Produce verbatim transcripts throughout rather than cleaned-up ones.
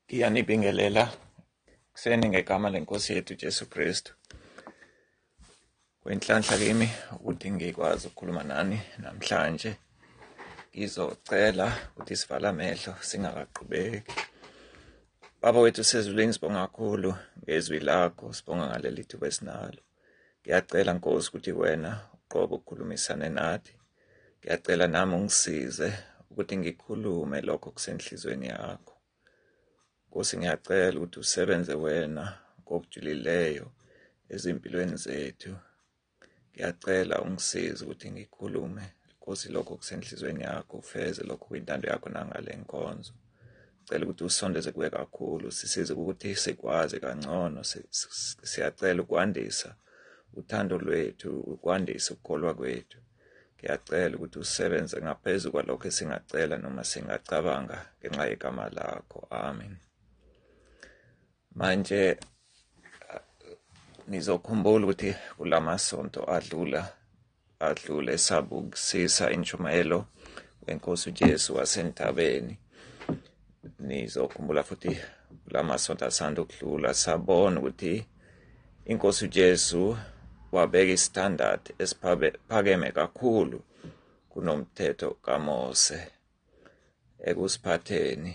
Ngiyanibingelela kuseni ngegama lenkosi yethu Jesu Kristu. Kwenhlanhla kimi ukuthi ngikwazi ukukhuluma nani namhlanje. Ngizocela ukuthi sivala amehlo singakaqhubeki. Baba wethu sezulwini, sibonga kakhulu ngezwi lakho, sibonga ngaleli thuba esinalo. Ngiyacela Nkosi ukuthi wena uqobo ukukhulumisane nathi. Ngiyacela nami ungisize ukuthi ngikhulume lokho kusenhlizweni yakho. Nkosi, ngiyacela ukuthi usebenze wena ngokujulileyo ezimpilweni zethu. Ngiyacela ungisize ukuthi ngikhulume Nkosi lokho kusenhlizweni yakho, ufeze lokho kuyintando yakho nangale nkonzo. Ngicela ukuthi usondeze kuwe kakhulu, sisize ukuthi sikwazi kangcono. Siyacela ukwandisa uthando lwethu, ukwandisa ukukholwa kwethu. Ngiyacela ukuthi usebenze ngaphezulu kwalokho esingacela noma singacabanga ngenxa yegama lakho. Amen. Manje nizokhumbula ukuthi kulamasonto adlula adlule sabukisisa intshumayelo wenkosi uJesu wasentabeni. Nizokhumbula futhi kulamasonto asanda ukudlula sabona ukuthi inkosi uJesu wabeka istandard esiphakeme kakhulu kunomthetho kaMose ekusiphatheni.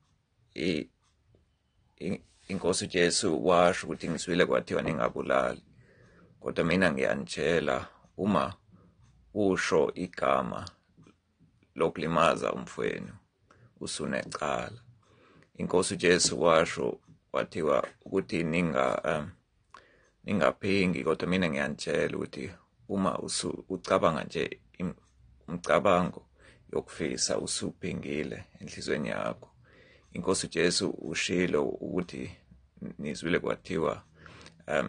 Inkosi uJesu washo ukuthi ngiswile kwathiwa ningabulali, kodwa mina ngiyanitshela uma usho igama lokulimaza umfowenu usunecala. Inkosi uJesu washo kwathiwa ukuthi ninga um, ningaphingi, kodwa mina ngiyanitshela ukuthi uma usu ucabanga nje umcabango yokufisa usuphingile enhlizweni yakho. Inkosi uJesu ushilo ukuthi nizwile kwathiwa um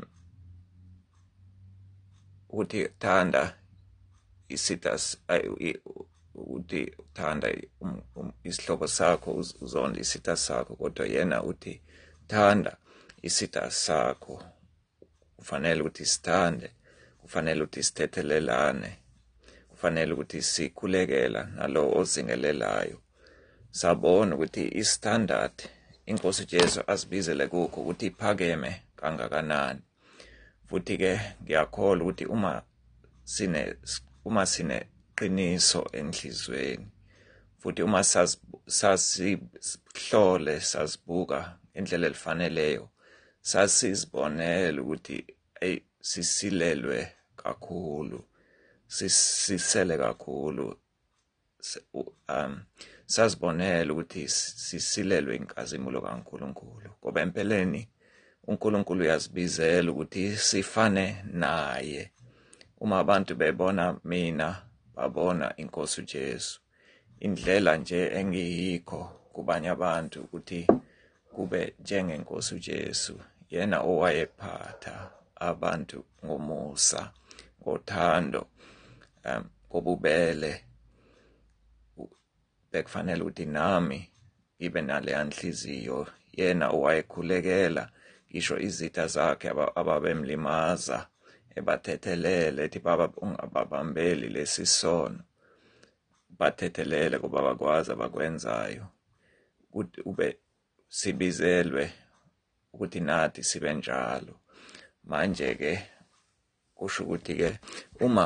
ukuthi thanda isitas ukuthi thanda isihlobo sakho uzonda isita sakho, kodwa yena uthi thanda isita sakho. Kufanele ukuthi sithande, kufanele ukuthi sithethelelane, kufanele ukuthi sikhulekela nalo ozingelelayo. Sabona ukuthi istandard inkosi uJesu asibizele kukho ukuthi iphakeme kangakanani. Futhi ke ngiyakholwa ukuthi uma sine uma sine qiniso enhlizweni, futhi uma sasihlole sasibuka indlela elifaneleyo, sasizibonela ukuthi ay sisilelwe kakhulu, sisele kakhulu, um sasibonela ukuthi sisilelwe inkazimulo kaNkulunkulu. Ngoba empeleni uNkulunkulu uyasibizela ukuthi sifane naye. Uma abantu bebona mina babona inkosi uJesu. Indlela nje engiyikho kubanye abantu ukuthi kube njengenkosi uJesu, yena owayephatha abantu ngomusa, ngothando, um ngobubele. Bekufanele ukuthi nami ibe nale nhliziyo. Yena owayekhulekela ngisho izitha zakhe ababemlimaza, ebathethelele ethi baba ungababambeli lesi sono, bathethelele kuba bakwazi abakwenzayo. Ukuthi ube sibizelwe ukuthi nathi sibe njalo. Manje ke kusho ukuthi ke uma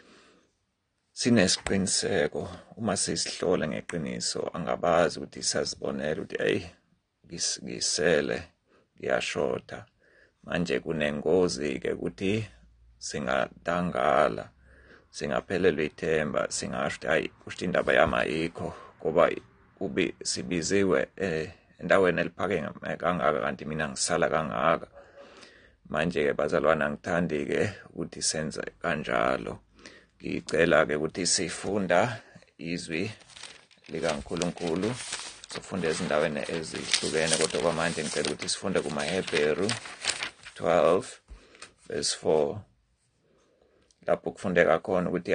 sinesiqiniseko, uma sisihlole ngeqiniso, angabazi ukuthi sazibonela ukuthi hey ngisele ngiyashota. Manje kunengozi ke ukuthi singadangala, singaphelelwa ithemba, singasho ukuthi hayi kusho indaba yami ayikho ngoba ubi sibiziwe eh endaweni eliphakeme kangaka kanti mina ngisala kangaka. Manje ke bazalwana, ngithandi ke ukuthi senze kanjalo. Ngicela ke ukuthi sifunda izwi likaNkulunkulu, sifunda ezindaweni ezihlukene, kodwa kwamanje ngicela ukuthi sifunde kumaHebheru twelve verse four. Lapho kufundeka khona ukuthi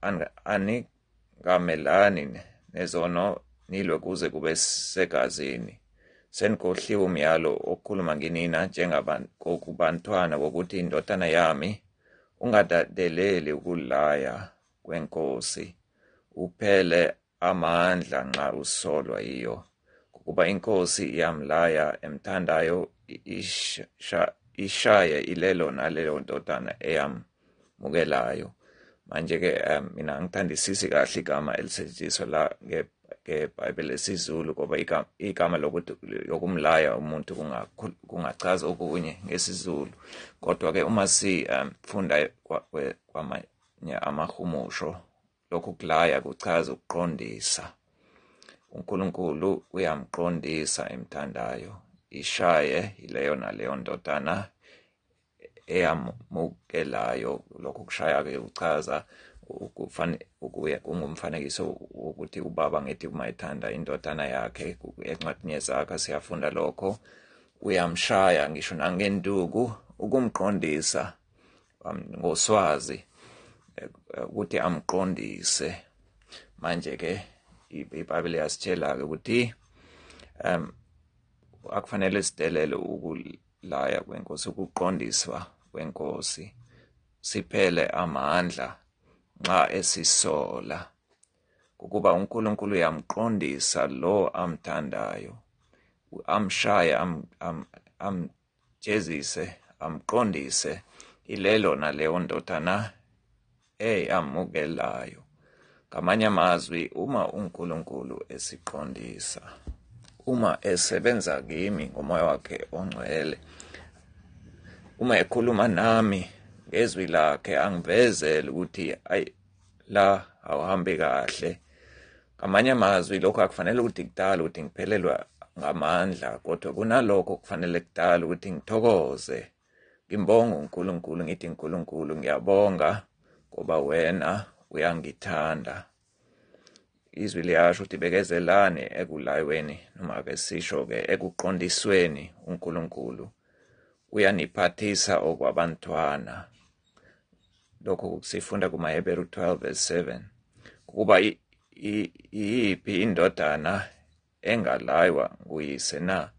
aningamelani nezono nilwe kuze kube segazini. Senikhohliwe umyalo okhuluma nginina njengabantwana wokuthi indodana yami ungadadeleli ukulaya kwenkosi, uphele amandla nxa usolwa yiyo. kuba inkosi iyamlaya emthandayo isha, ishaye ilelo nalelo ndodana eyamukelayo. Manje-ke um, mina ngithandisisi kahle igama elisetshenziswa la ngeBhayibheli lesizulu ngoba igama, igama lokuthi yokumlaya umuntu kungachaza okunye ngesizulu. Kodwa-ke uma sifunda um, kwamanye amahumusho, lokhu kulaya kuchaza ukuqondisa. uNkulunkulu uyamqondisa emthandayo, ishaye ileyo naleyo ndodana eyamukelayo. Lokhu kushaya-ke kuchaza kungumfanekiso ukuthi ubaba ngithi uma ethanda indodana yakhe. Encwadini yeZakha siyafunda lokho, uyamshaya ngisho nangenduku ukumqondisa ngoswazi ukuthi amqondise. Manje-ke iBhayibheli yasitshela-ke ukuthi um akufanele sidelele ukulaya kwenkosi, ukuqondiswa kwenkosi, siphele amandla nxa esisola. Ukuba uNkulunkulu uyamqondisa lo amthandayo, amshaya, am, am, amjezise, amqondise ilelo naleyo ndodana eyamukelayo. Ngamanye amazwi, uma uNkulunkulu esiqondisa, uma esebenza kimi ngomoya wakhe ongcwele, uma ekhuluma nami ngezwi lakhe angivezele ukuthi ayi la awuhambi kahle. Ngamanye amazwi, lokho akufanele ukuthi kudala ukuthi ngiphelelwa ngamandla, kodwa kunalokho kufanele kudala ukuthi ngithokoze, ngimbonge uNkulunkulu, ngithi uNkulunkulu ngiyabonga ngoba wena uyangithanda. Izwi liyasho ukuthi bekezelani ekulayweni, noma ke sisho-ke ekuqondisweni. uNkulunkulu uyaniphathisa okwabantwana. Lokho sifunda kumaHebheru twelve verse seven. Ukuba iyiphi indodana engalaywa nguyise na?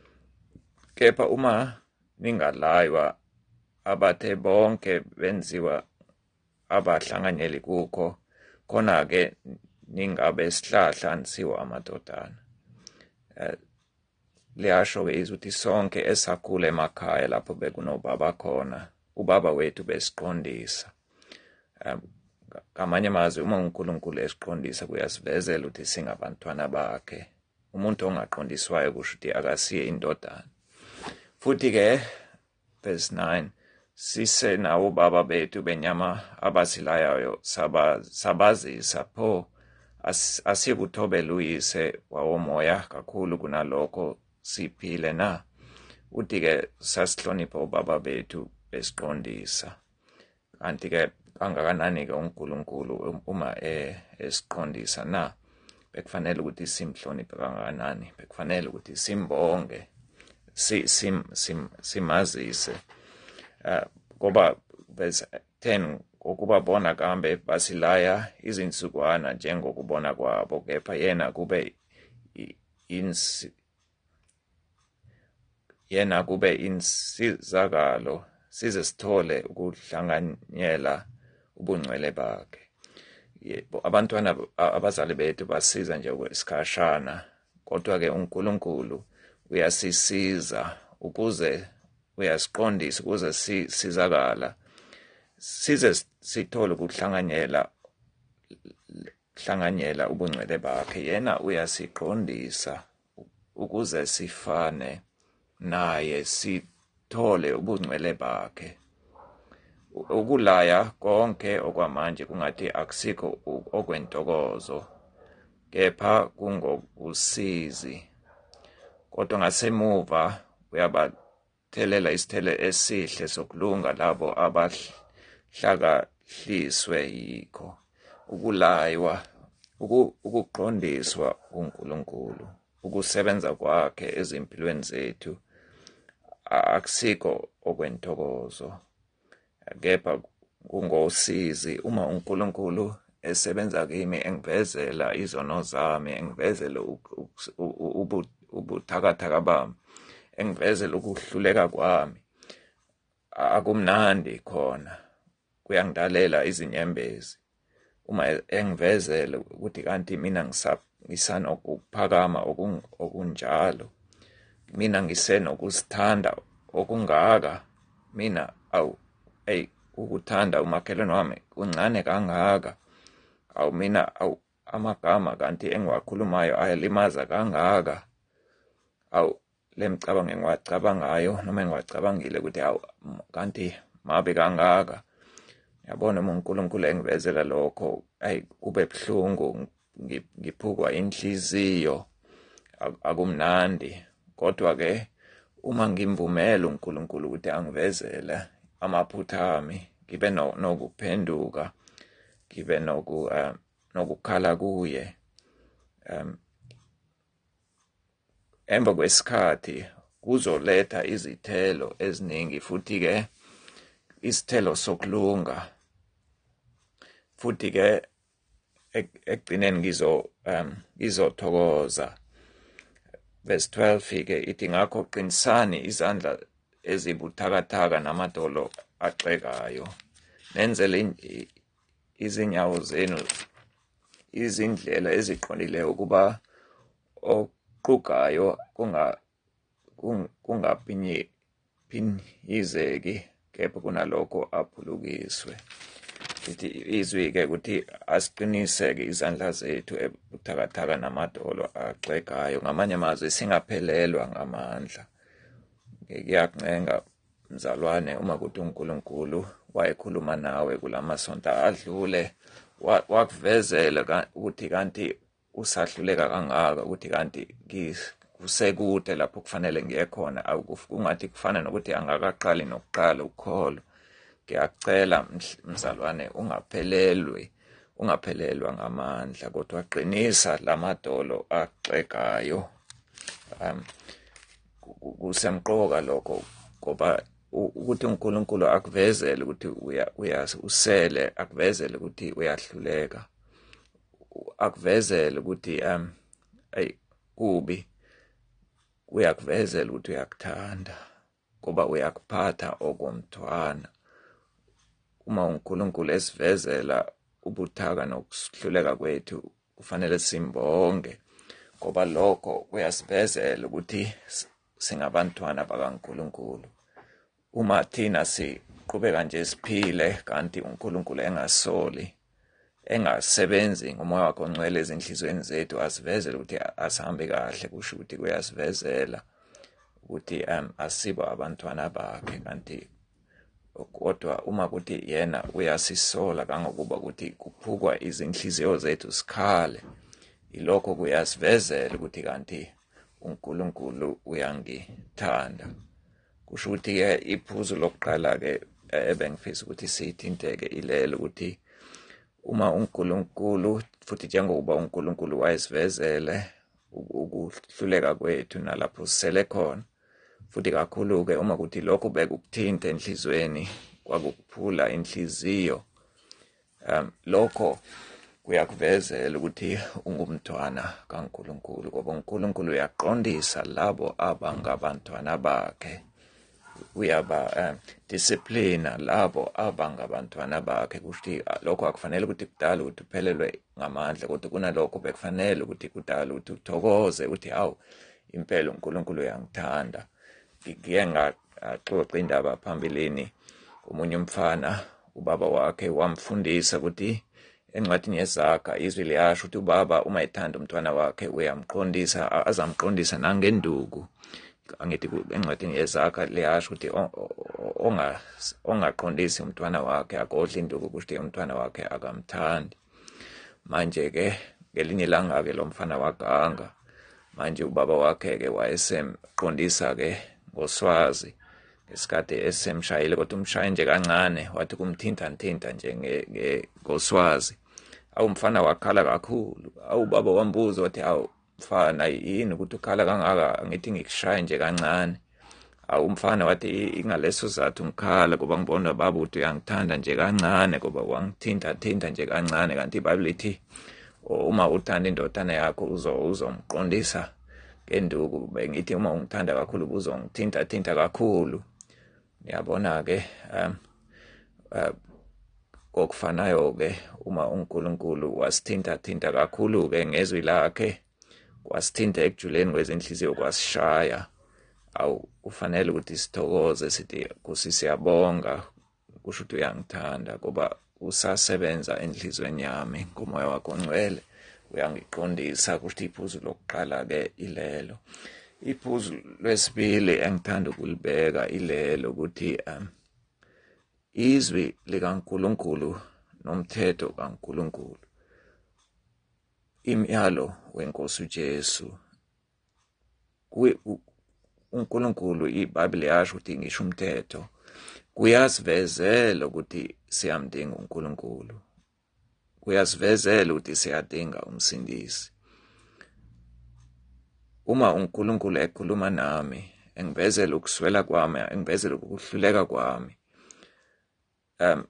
Kepha uma ningalaywa, abathe bonke benziwa abahlanganyeli kukho, khona-ke ningabe sihlahla nisiwa amadodana. Uh, liyasho-ke izwi ukuthi sonke esakhula emakhaya lapho bekunobaba khona, ubaba wethu besiqondisa. Um, ngamanye amazwi, uma uNkulunkulu esiqondisa kuyasivezela ukuthi singabantwana bakhe. Umuntu ongaqondiswayo kusho ukuthi akasiye indodana. Futhi-ke verse nine, sise nawo baba bethu benyama abasilayayo sabazisa pho as, asikuthobela uyise wawomoya kakhulu kunalokho siphile na? Uthi-ke sasihlonipha ubaba bethu besiqondisa. Kanti-ke kangakanani-ke uNkulunkulu uma esiqondisa na? Bekufanele ukuthi simhloniphe kangakanani, bekufanele ukuthi simbonge, si, sim, sim, simazise. Uh, ngoba verse ten, ngokubabona kambe basilaya izinsukwana njengokubona kwabo, kepha yena kube insi, yena kube insizakalo size sithole ukuhlanganyela ubungcwele bakhe. Abantwana abazali bethu basiza nje okwesikhashana, kodwa-ke uNkulunkulu uyasisiza ukuze uyasiqondisa ukuze sisizakala, size sithole ukuhlanganyela hlanganyela ubungcwele bakhe. Yena uyasiqondisa ukuze sifane naye, sithole ubungcwele bakhe. Ukulaya konke okwamanje kungathi akusikho okwentokozo, kepha kungokusizi. Kodwa ngasemuva uyabathelela isithelo esihle sokulunga labo abahlakahliswe yikho. Ukulaywa, ukuqondiswa uNkulunkulu, ukusebenza kwakhe ezimpilweni zethu akusikho okwentokozo, kepha kungosizi. Uma uNkulunkulu esebenza kimi, engivezela izono zami, engivezela ubuthakathaka bami, engivezela ukuhluleka kwami, akumnandi khona, kuyangidalela izinyembezi. Uma engivezela ukuthi kanti mina ngisana ukuphakama okunjalo, mina ngisenokusithanda okungaka, mina awu hey ukuthanda umakhelwane wami kuncane kangaka, awu mina awu amagama kanti engiwakhulumayo ayalimaza kangaka, awu le micabango engiwacabangayo noma engiwacabangile ukuthi awu kanti mabe kangaka. Yabona uma uNkulunkulu engivezela lokho, ayi kube buhlungu, ngiphukwa inhliziyo, akumnandi. Kodwa-ke uma ngimvumela uNkulunkulu ukuthi angivezele amaphutha ami, ngibe nokuphenduka, ngibe nokukhala kuye, um emva kwesikhathi kuzoletha izithelo eziningi, futhi-ke isithelo sokulunga. Futhi-ke ekugcineni ngizo um ngizothokoza. Verse twelve-ke ithi, ngakho qinisani izandla ezibuthakathaka namadolo axekayo, nenzele izinyawo zenu izindlela eziqondileyo ukuba oqugayo kungaphinyizeki, kepha kunalokho aphulukiswe. Ithi izwi-ke ukuthi asiqiniseke izandla zethu ebuthakathaka namadolo axegayo, ngamanye amazwi singaphelelwa ngamandla. Ngiyakuncenga mzalwane, uma kuthi uNkulunkulu wayekhuluma nawe kulamasonto adlule, wakuvezela ukuthi kanti usahluleka kangaka, ukuthi kanti kusekude lapho kufanele ngiye khona, kungathi kufana nokuthi angakaqali nokuqala ukholo. Ngiyakucela mzalwane, ungaphelelwi ungaphelelwa ngamandla, kodwa qinisa lamadolo axegayo. um kusemqoka lokho, ngoba ukuthi uNkulunkulu akuvezele ukuthi usele, akuvezele ukuthi uyahluleka, akuvezele ukuthi um ay kubi, uyakuvezela ukuthi uyakuthanda, ngoba uyakuphatha okomntwana. Uma uNkulunkulu esivezela ubuthaka nokuhluleka kwethu, kufanele simbonge, ngoba lokho kuyasivezela ukuthi singabantwana bakaNkulunkulu. Uma thina siqhubeka nje siphile kanti uNkulunkulu engasoli, engasebenzi ngomoya wakhe ongcwele ezinhlizweni zethu, asivezele ukuthi asihambe kahle, kusho ukuthi kuyasivezela ukuthi um asibo abantwana bakhe. Kanti kodwa uma kuthi yena uyasisola kangokuba ukuthi kuphukwa izinhliziyo zethu sikhale, ilokho kuyasivezela ukuthi kanti uNkulunkulu uyangithanda. Kusho ukuthi-ke iphuzu lokuqala-ke ebengifisa ukuthi sithinteke ilelo, ukuthi uma uNkulunkulu, futhi njengoba uNkulunkulu wayesivezele ukuhluleka kwethu nalapho sisele khona, futhi kakhulu-ke uma kuthi lokho bekukuthinta enhlizweni, kwakukuphula inhliziyo, um lokho kuyakuvezela ukuthi ungumntwana kaNkulunkulu, ngoba uNkulunkulu uyaqondisa labo abangabantwana bakhe, uyaba um disciplina labo abangabantwana bakhe. Kusho lokho akufanele ukuthi kudala ukuthi uphelelwe ngamandla, kodwa kunalokho bekufanele ukuthi kudala ukuthi uthokoze ukuthi awu impela uNkulunkulu uyangithanda. Ngike ngaxoxa indaba phambilini, omunye umfana ubaba wakhe wamfundisa ukuthi encwadini yeZaga izwi liyasho ukuthi ubaba uma ethanda umntwana wakhe uyamqondisa, azamqondisa nangenduku. Angithi encwadini yeZaga liyasho ukuthi ongaqondisi umntwana wakhe akodla induku, kusho ukuthi umntwana wakhe akamthandi. Manje-ke ngelinye ilanga-ke lo mfana waganga, manje ubaba wakhe-ke wayesemqondisa-ke ngoswazi ngesikhathi esemshayile, kodwa umshaye nje kancane, wathi kumthinta nthinta nje ngoswazi. Awu mfana wakhala kakhulu, awu baba wambuza wathi awu mfana yini ukuthi ukhala kangaka, ngithi ngikushaye nje kancane. Awu umfana wathi ingaleso zathu ngikhala ngoba ngibona baba ukuthi uyangithanda nje kancane, ngoba wangithinta thinta nje kancane. Kanti iBhayibheli lithi uma uthanda indodana yakho uzomqondisa ngenduku. Bengithi uma ungithanda kakhulu uzongithinta thinta kakhulu. Ngiyabona-ke um kokufanayo ke uma uNkulunkulu wasithinta thinta kakhulu ke ngezwi lakhe, wasithinta ekujuleni kwezinhliziyo kwasishaya, awu kufanele ukuthi sithokoze sithi Nkosi siyabonga, kusho ukuthi uyangithanda ngoba usasebenza enhlizweni yami ngomoya wakho ongcwele, uyangiqondisa. Kusho iphuzu lokuqala ke ilelo. Iphuzu lwesibili engithanda ukulibeka ilelo ukuthi um, izwi likaNkulunkulu nomthetho kaNkulunkulu, imiyalo weNkosi uJesu, uNkulunkulu iBhayibheli yasho ukuthi ngisho umthetho kuyasivezela ukuthi siyamdinga uNkulunkulu, kuyasivezela ukuthi siyadinga umsindisi. Uma uNkulunkulu ekhuluma nami, engivezela ukuswela kwami, engivezela ukuhluleka kwami, um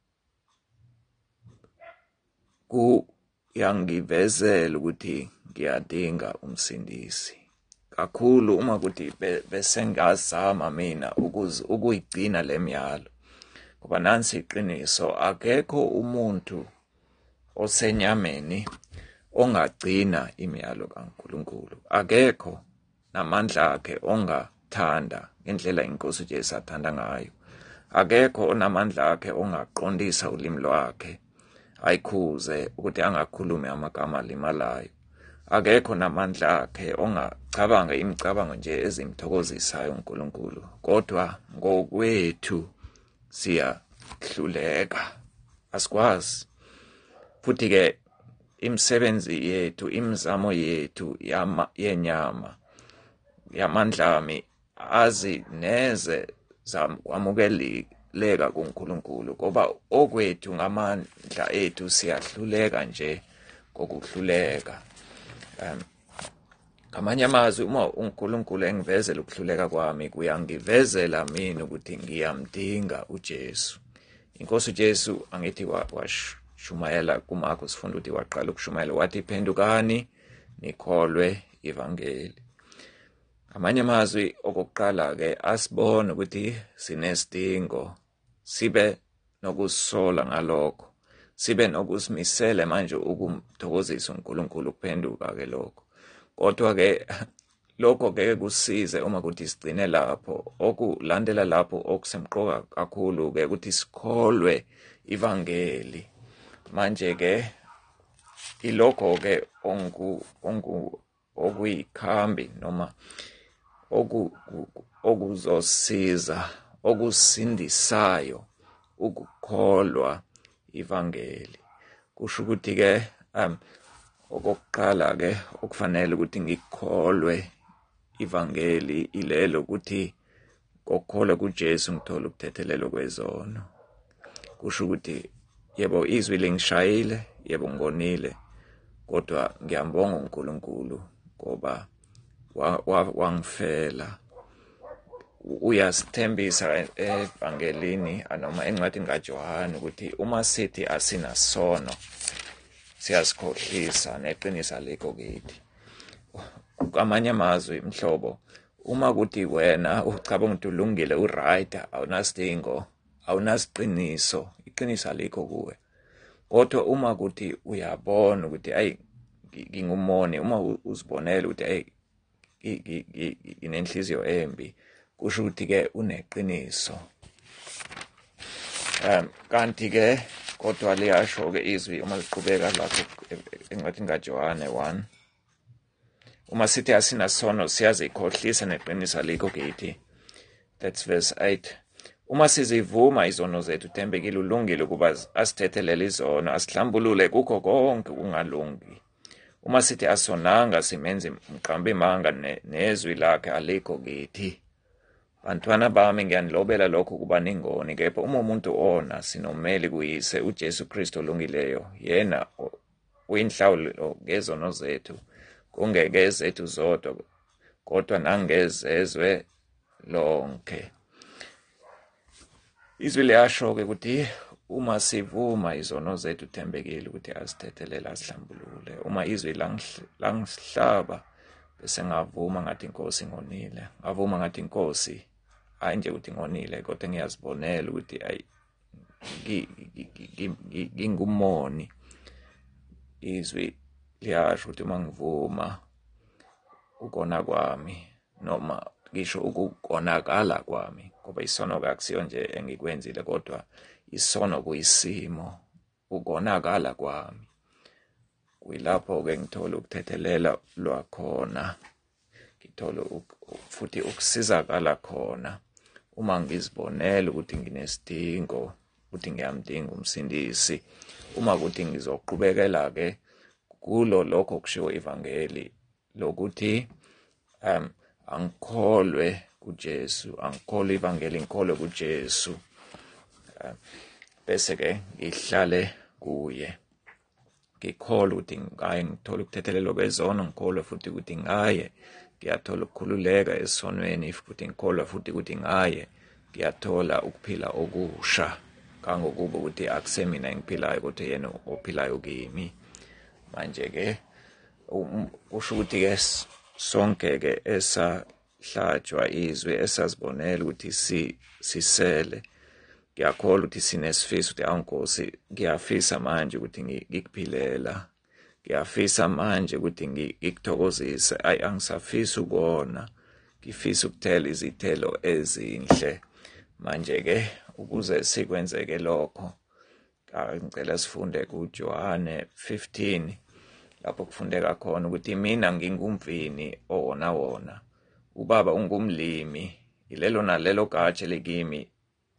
kuyangivezela ukuthi ngiyadinga umsindisi. Kakhulu uma ukuthi bese ngazama mina ukuyigcina le myalo, ngoba nansi iqiniso, akekho umuntu osenyameni ongagcina imiyalo kaNkulunkulu, akekho namandla akhe ongathanda ngendlela iNkosi uJesu athanda ngayo, akekho onamandla akhe ongaqondisa ulimi lwakhe ayikhuze ukuthi angakhulumi amagama alimalayo, akekho namandla akhe ongacabanga imicabango nje ezimthokozisayo uNkulunkulu, kodwa ngokwethu siyahluleka, asikwazi. Futhi-ke imisebenzi yethu, imizamo yethu yenyama, yamandlami azi neze zamukeleka kuNkulunkulu, ngoba okwethu ngamandla ethu siyahluleka nje ngokuhluleka. Um, ngamanye amazwi, uma uNkulunkulu engivezela ukuhluleka kwami, kuyangivezela mina ukuthi ngiyamdinga uJesu. iNkosi uJesu angithi washumayela kuMarko, sifunda ukuthi waqala ukushumayela wathi, phendukani nikholwe ivangeli. Ngamanye amazwi, okokuqala-ke asibone ukuthi sinesidingo, sibe nokusola ngalokho, sibe nokusimisele manje ukumthokozisa uNkulunkulu, kuphenduka-ke lokho. Kodwa-ke lokho ke kusize uma kuthi sigcine lapho, okulandela lapho okusemqoka kakhulu-ke ukuthi sikholwe ivangeli. Manje-ke ilokho-ke okuyikhambi noma okuzosiza, okusindisayo ukukholwa ivangeli. Kusho ukuthi-ke um okokuqala-ke okufanele ukuthi ngikholwe ivangeli ilelo ukuthi ngokholwa kuJesu ngithola ukuthethelelo kwezono. Kusho ukuthi yebo izwi lingishayile, yebo ngonile, kodwa ngiyambonga uNkulunkulu ngoba wangifela. Uyasithembisa evangelini noma encwadini kaJohane ukuthi uma sithi asinasono siyasikhohlisa neqiniso alikho kithi. Ngamanye amazwi mhlobo, uma kuthi wena ucabanga ukuthi ulungile, uright, awunasidingo, awunasiqiniso, iqiniso alikho kuwe. Kodwa uma kuthi uyabona ukuthi ayi ngingumoni, uma uzibonela ukuthi ayi nginenhliziyo embi, kusho ukuthi-ke uneqiniso. Um, kanti-ke kodwa liyasho-ke izwi uma liqhubeka lapho encwadini kaJohane one, uma sithi asinasono siyazikhohlisa neqiniso alikho kithi. That's verse eight. Uma sizivuma izono zethu, uthembekile ulungile ukuba asithethelele izono, asihlambulule kukho konke ukungalungi. Uma sithi asonanga, simenze mqambi manga nezwi lakhe alikho kithi. Bantwana bami, ngiyanilobela lokho kuba ningoni, kepha uma umuntu ona, sinomeli kuyise uJesu Kristu olungileyo, yena uyinhlawulo ngezono zethu, kungeke ezethu zodwa, kodwa nangezezwe lonke. Izwi liyasho-ke ukuthi uma sivuma izono zethu, uthembekile ukuthi asithethelele asihlambulule. Uma izwi langihlaba bese ngavuma ngathi iNkosi ngonile, ngavuma ngathi iNkosi hayi nje ukuthi ngonile, kodwa ngiyazibonela ukuthi ayi ngingumoni. Izwi liyasho ukuthi mangivuma ukona kwami noma ngisho ukukonakala kwami, ngoba isono akusiyo nje engikwenzile kodwa isono kuyisimo, ukonakala kwami. Kuyilapho-ke ngithola ukuthethelela lwakhona, ngithola futhi ukusizakala khona uma ngizibonela ukuthi nginesidingo, ukuthi ngiyamdinga umsindisi, uma ukuthi ngizoqhubekela-ke kulo lokho kushiwo ivangeli lokuthi um angikholwe kuJesu, angikholwe ivangeli, ngikholwe kuJesu, um, bese-ke ngihlale kuye. Ngikholwe ukuthi ngaye ngithola ukuthethelelwa kwezono, ngikholwe futhi ukuthi ngaye ngiyathola ukukhululeka esonweni, futhi ngikholwa futhi ukuthi ngaye ngiyathola ukuphila okusha, kangokuba ukuthi akusemina engiphilayo kodwa yena ophilayo kimi. Manje-ke kusho ukuthi-ke sonke-ke esahlatshwa izwi, esazibonela ukuthi sisele, ngiyakholwa ukuthi sinesifiso ukuthi awunkosi, ngiyafisa manje ukuthi ngikuphilela, ngiyafisa manje ukuthi ngikuthokozise. Ayi, angisafisi ukona, ngifisa ukuthela izithelo ezinhle. Manje-ke ukuze sikwenzeke lokho, ngicela sifunde kuJohane fifteen, lapho kufundeka khona ukuthi mina ngingumvini owona wona, ubaba ungumlimi, ilelo nalelo gatsha likimi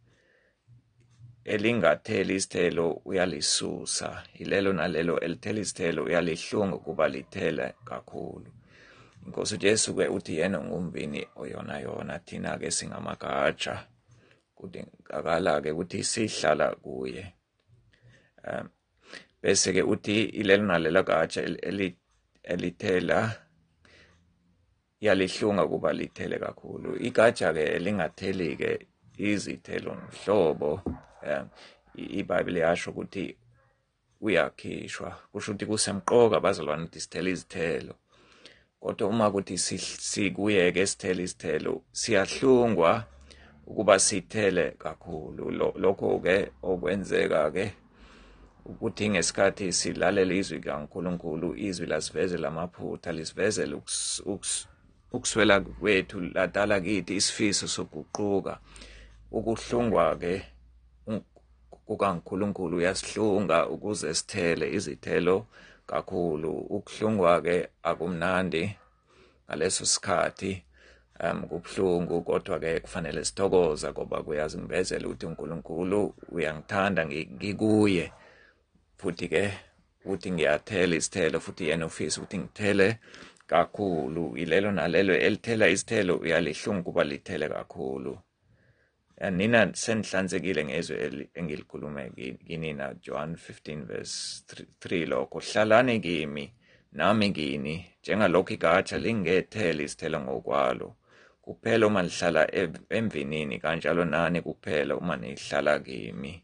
elingatheli isithelo uyalisusa, ilelo nalelo elithela isithelo uyalihlunga ukuba lithele kakhulu. Inkosi uJesu-ke uthi yena ngumvini oyona yona, thina-ke singamagatsha, kudingakala-ke ukuthi sihlala kuye. Um, bese-ke uthi ilelo nalelo gatsha elithela yalihlunga kuba lithele kakhulu. Igatsha-ke elingatheli-ke izithelo nhlobo, um, iBhayibheli yasho ukuthi uyakhishwa, kusho ukuthi kusemqoka bazalwane ukuthi sithele izithelo. Kodwa uma ukuthi sikuyeke sithele izithelo, siyahlungwa ukuba sithele kakhulu. Lokho-ke okwenzeka-ke ukuthi ngesikhathi silalela izwi kaNkulunkulu, izwi lasivezela amaphutha, lisivezela ukuswela kwethu, ladala kithi isifiso sokuguquka. Ukuhlungwa-ke kukaNkulunkulu uyasihlunga ukuze sithele izithelo kakhulu. Ukuhlungwa-ke akumnandi ngaleso sikhathi, um kubuhlungu, kodwa-ke kufanele sithokoza ngoba kuyazingivezela ukuthi uNkulunkulu uyangithanda ngikuye, futhi-ke ukuthi ngiyathela izithelo, futhi yena ufisa ukuthi ngithele kakhulu. Ilelo nalelo elithela izithelo uyalihlunga kuba lithele kakhulu. Nina senihlanzekile ngezwi engilikhulume kinina, John fifteen verse three lokho. Hlalani kimi nami kini, njengalokhu igatsha lingetheli izithelo ngokwalo kuphela uma lihlala emvinini, kanjalo nani kuphela uma nihlala kimi.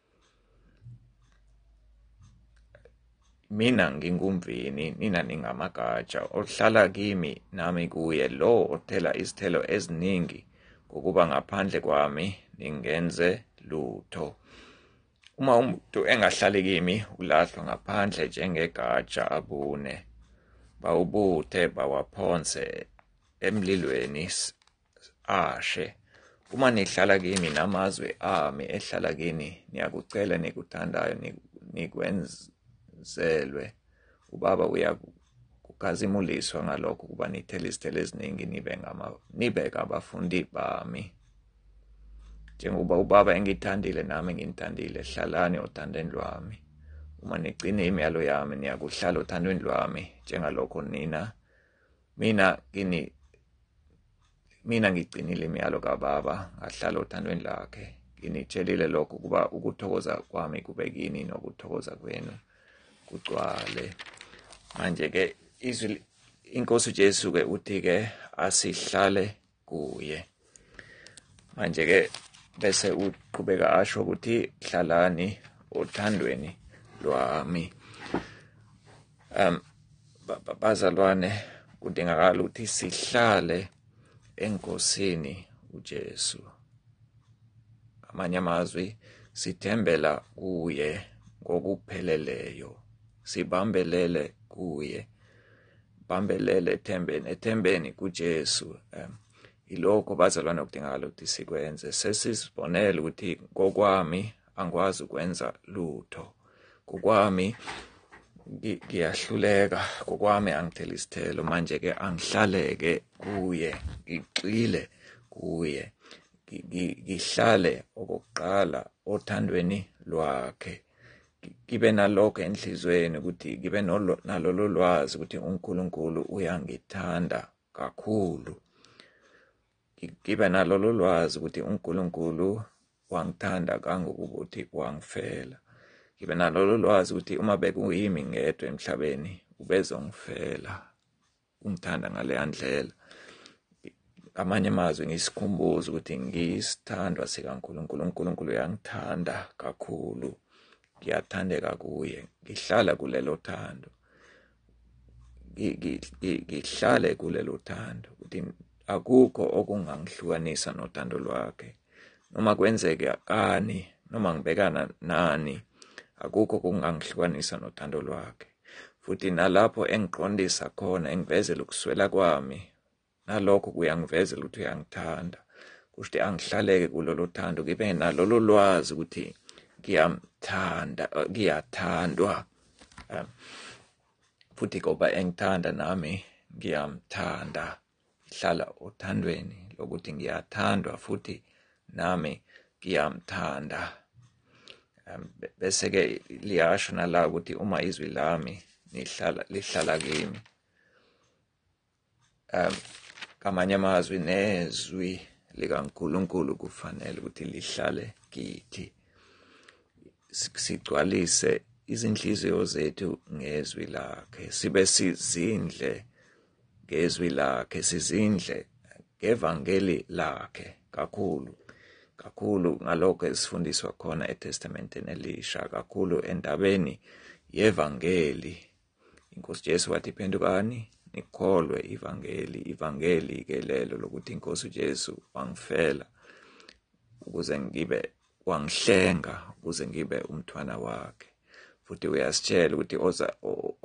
Mina ngingumvini, nina ningamagatsha. Ohlala kimi nami kuye, lo othela izithelo eziningi, ngokuba ngaphandle kwami ningenze lutho. Uma umuntu engahlali kimi, ulahlwa ngaphandle njengegatsha abune, bawubuthe bawaphonse emlilweni ashe. Uma nihlala kimi namazwi ami ehlala kini, niyakucela nikuthandayo nikwenzelwe, uBaba uyakukazimuliswa ngalokho kuba nithele izithelo eziningi, nibe ngama nibe ngabafundi bami. Njengoba uBaba engithandile nami nginithandile, hlalani othandweni lwami. Uma nigcine imiyalo yami, niyakuhlala othandweni lwami, njengalokho nina mina ngini mina ngigcinile imiyalo kaBaba, ngahlala othandweni lakhe. Nginitshelile lokho kuba ukuthokoza kwami kube kini nokuthokoza kwenu kugcwale. Manje-ke izwi Inkosi uJesu-ke uthi-ke asihlale kuye. Manje-ke bese uqhubeka asho ukuthi hlalani othandweni lwami. Um, bazalwane, kudingakala ukuthi sihlale enkosini uJesu. Amanye amazwi sithembela kuye ngokupheleleyo, sibambelele kuye, bambelele ethembeni, ethembeni kuJesu. um Ilokho bazalwane okudingakala ukuthi sikwenze. Sesisibonele ukuthi ngokwami angikwazi ukwenza lutho, ngokwami ngiyahluleka, ngokwami angitheli isithelo. Manje-ke angihlaleke kuye, ngigxile kuye, ngihlale okokuqala othandweni lwakhe, ngibe nalokho enhlizweni ukuthi ngibe nalolo lwazi ukuthi uNkulunkulu uyangithanda kakhulu, ngibe nalolo lwazi ukuthi uNkulunkulu wangithanda kangokuthi wangifela, ngibe nalolo lwazi ukuthi uma bekuyimi ngedwa emhlabeni ubezongifela, ungithanda ngaleya ndlela. Amanye amazwi ngisikhumbuza ukuthi ngisithandwa sikaNkulunkulu, uNkulunkulu uyangithanda kakhulu, ngiyathandeka kuye, ngihlala kulelo thando, ngihlale kulelo thando, ukuthi akukho okungangihlukanisa nothando lwakhe. Noma kwenzeke kani, noma ngibekana nani, akukho okungangihlukanisa nothando lwakhe. Futhi nalapho engiqondisa khona, engivezela ukuswela kwami, nalokho kuyangivezela ukuthi uyangithanda, kusho angihlaleke kulolo thando, ngibe nalolo lwazi ukuthi ngiyamthanda, ngiyathandwa, um, futhi ngoba engithanda nami ngiyamthanda, ngihlala othandweni lokuthi ngiyathandwa futhi nami ngiyamthanda. Um, bese-ke liyasho nala ukuthi uma izwi lami lihlala lihlala kimi, um ngamanye amazwi nezwi likaNkulunkulu kufanele ukuthi lihlale kithi, sigcwalise izinhliziyo zethu ngezwi lakhe, sibe sizindle ngezwi lakhe, sizindle ngevangeli lakhe kakhulu, kakhulu ngalokho esifundiswa khona eTestamenteni Elisha, kakhulu endabeni yevangeli. Inkosi Jesu wathi phendukani nikholwe ivangeli, ivangeli-ke lelo lokuthi inkosi uJesu wangifela ukuze ngibe, wangihlenga ukuze ngibe umntwana wakhe. Futhi uyasitshela ukuthi oza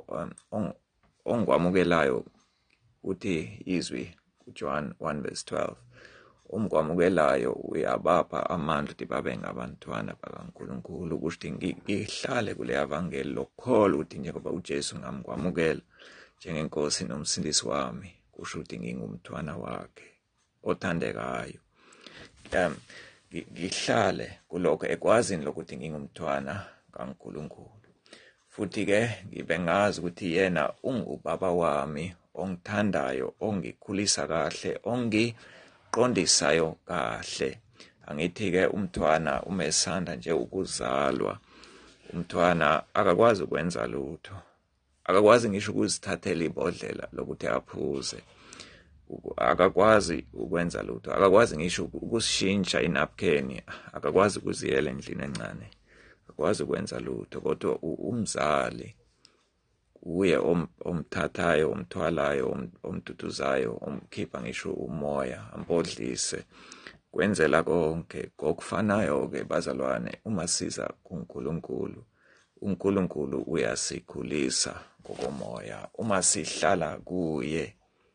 ongikwamukelayo, uthi izwi kuJohn one verse twelve, omkwamukelayo uyabapha amandla ukuthi babe ngabantwana bakaNkulunkulu. Kusho ukuthi ngihlale kule vangeli lokukholwa ukuthi njengoba uJesu ngamkwamukela njengenkosi nomsindisi wami, kusho ukuthi ngingumntwana wakhe othandekayo. Um, ngihlale kulokho ekwazini lokuthi ngingumntwana kaNkulunkulu. Futhi-ke ngibe ngazi ukuthi yena ungubaba wami ongithandayo, ongikhulisa kahle, ongiqondisayo kahle. Angithi-ke umntwana uma esanda nje ukuzalwa, umntwana akakwazi ukwenza lutho, akakwazi ngisho ukuzithathela ibhodlela lokuthi aphuze, akakwazi ukwenza lutho, akakwazi ngisho ukusishintsha inapkeni, akakwazi ukuziyela endlini encane, akakwazi ukwenza lutho. Kodwa umzali uye omthathayo, omthwalayo, omduduzayo, omkhipha ngisho umoya, ambodlise, kwenzela konke. Kokufanayo-ke bazalwane, uma siza kuNkulunkulu, uNkulunkulu uyasikhulisa ngokomoya uma sihlala kuye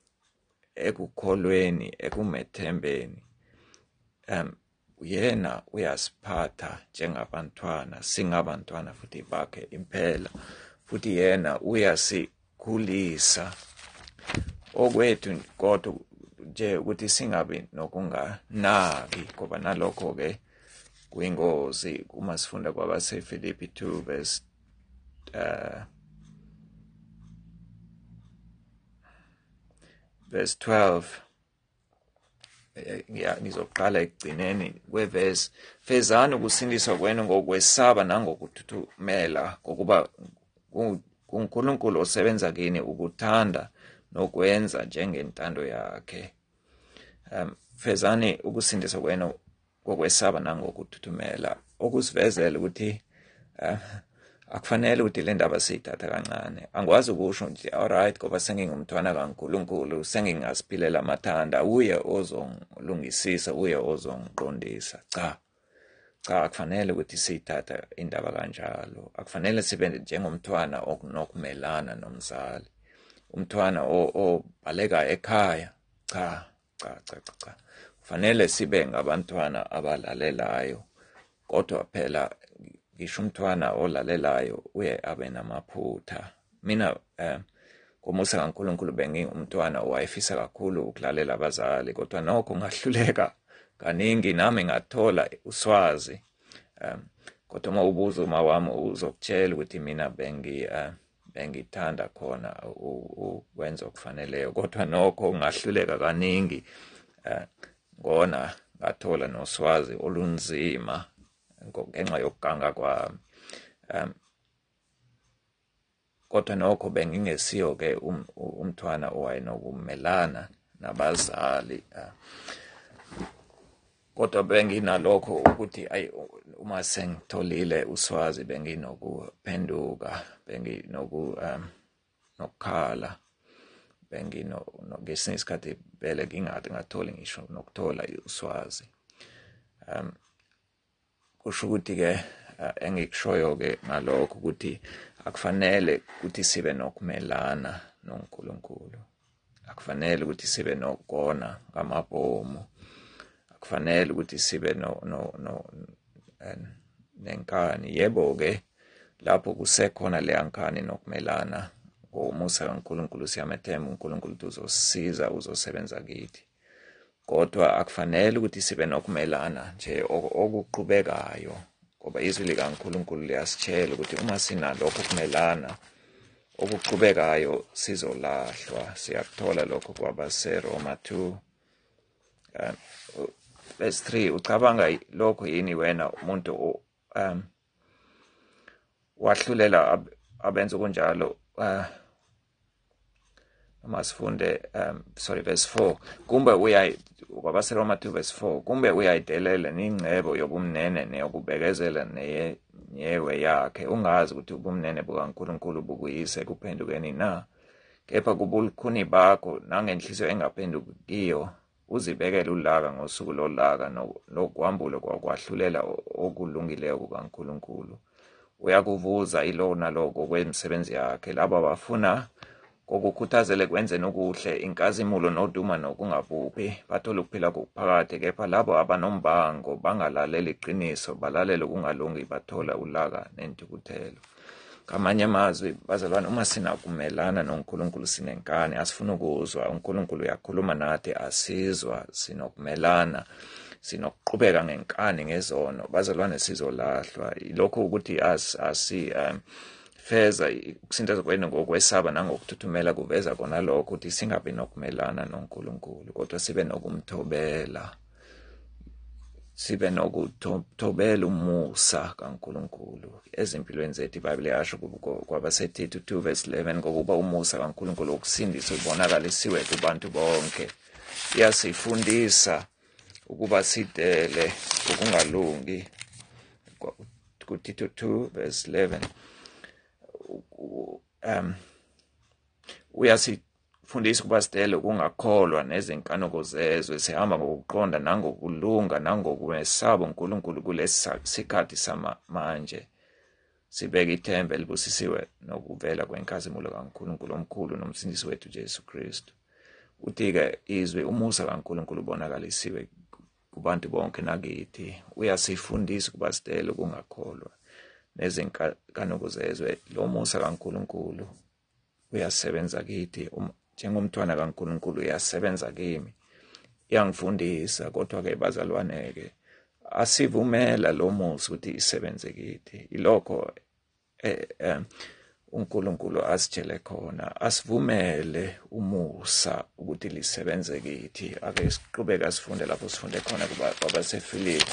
ekukholweni, ekumethembeni. um yena uyasiphatha njengabantwana, singabantwana futhi bakhe impela, futhi yena uyasikhulisa. Okwethu kodwa nje ukuthi singabi nokunganaki, ngoba nalokho-ke kuyingozi. Uma sifunda kwabaseFilipi two verse uh, verse twelve, ngizoqala ekugcineni kwevesi. Fezani ukusindiswa kwenu ngokwesaba nangokuthuthumela, ngokuba uNkulunkulu osebenza kini ukuthanda nokwenza njengentando yakhe. Um, fezani ukusindiswa kwenu ngokwesaba nangokuthuthumela, okusivezela ukuthi uh, akufanele ukuthi le ndaba siyithatha kancane. Angikwazi ukusho nje alright ngoba sengingumntwana kaNkulunkulu sengingaziphilela amathanda, uye ozongilungisisa, uye ozongiqondisa. Cha, cha akufanele ukuthi sithatha indaba kanjalo. Akufanele sibe njengomntwana okunokumelana nomzali. Umntwana obhaleka ekhaya, cha cha cha cha. Kufanele sibe ngabantwana abalalelayo. Kodwa phela ngisho umntwana olalelayo uye abe namaphutha. Mina eh ngomusa kaNkulunkulu bengingumntwana owayefisa kakhulu ukulalela abazali, kodwa nokho ngahluleka kaningi nami ngathola uswazi. Um, kodwa uma ubuza uma wami uzokutshela ukuthi mina bengi uh, bengithanda khona ukwenza okufaneleyo, kodwa nokho ngahluleka kaningi uh, ngona ngathola noswazi olunzima ngenxa yokuganga kwami. Um, kodwa nokho bengingesiyo ke um, umntwana owayenokumelana nabazali. Uh, kodwa benginalokho ukuthi ayi uma sengitholile uswazi benginokuphenduka, benginoku um, nokukhala, bengino ngesinye isikhathi vele ngingade ngatholi ngisho nokuthola uswazi. Um, kusho ukuthi ke uh, engikushoyo ke ngalokho ukuthi akufanele ukuthi sibe nokumelana noNkulunkulu. Akufanele ukuthi sibe nokugona ngamabhomu. Akufanele ukuthi sibe no no no nenkani. Yebo ke lapho kusekhona le nkani nokumelana ngomusa kaNkulunkulu siyamethemba uNkulunkulu uzosisiza, uzosebenza kithi. Kodwa akufanele ukuthi sibe nokumelana nje okuqhubekayo, ngoba izwi likaNkulunkulu liyasitshela ukuthi uma sinalokho kumelana okuqhubekayo sizolahlwa. Siyakuthola lokho kwabaseRoma two um verse three. Ucabanga lokho yini wena umuntu um wahlulela ab, abenza kunjalo? uh, Noma sifunde um sorry verse four. Kumbe uyayi kwabaseRoma two verse four. Kumbe uyayidelela ningcebo yobumnene neyokubekezela neye nyewe yakhe, ungazi ukuthi ubumnene bukaNkulunkulu bukuyise kuphendukeni na? Kepha kubulukhuni bakho nangenhliziyo engaphendukiyo uzibekele ulaka ngosuku lolaka nokwambula kwakwahlulela okulungileyo kukaNkulunkulu. Uyakuvuza ilo naloko kwemisebenzi yakhe. Laba bafuna kokukhuthazele kwenzeni okuhle, inkazimulo noduma nokungabuphi, bathola ukuphila kokuphakade. Kepha labo abanombango bangalaleli iqiniso, balalele ukungalungi, bathola ulaka nentukuthelo. Ngamanye amazwi bazalwane, uma sinakumelana noNkulunkulu sinenkani, asifuna ukuzwa uNkulunkulu uyakhuluma nathi, asizwa, sinokumelana, sinokuqhubeka ngenkani ngezono, bazalwane sizolahlwa. Lokho ukuthi as asi um, feza ukusinda kwenu ngokwesaba nangokuthuthumela kuveza kona lokho ukuthi singabi nokumelana noNkulunkulu, kodwa sibe nokumthobela, sibe nokuthobela umusa kaNkulunkulu ezimpilweni zethu. iBhayibheli yasho kwabaseTito two verse eleven ngokuba umusa kaNkulunkulu wokusindisa ubonakalisiwe kubantu bonke. Iyasifundisa ukuba sidele ukungalungi kuTito two verse eleven. Um, uyasifundisa ukuba sidele ukungakholwa nezinkanuko zezwe, sihamba ngokuqonda nangokulunga nangokwesaba uNkulunkulu kulesi sikhathi samanje. Sibeke ithemba elibusisiwe nokuvela kwenkazimulo kaNkulunkulu omkhulu nomsindisi wethu Jesu Kristu. Uthi-ke izwi umusa kaNkulunkulu ubonakalisiwe kubantu bonke nakithi. Uyasifundisa ukuba sidele ukungakholwa nezinkanuko zezwe. Lo musa kaNkulunkulu uyasebenza kithi. Njengomntwana kaNkulunkulu uyasebenza kimi, iyangifundisa. Kodwa-ke bazalwane-ke asivumela lo musa ukuthi isebenze kithi. Ilokho eh, eh, uNkulunkulu asitshele khona, asivumele umusa ukuthi lisebenze kithi. Ake siqhubeka sifunde lapho sifunde khona kwabaseFilipi.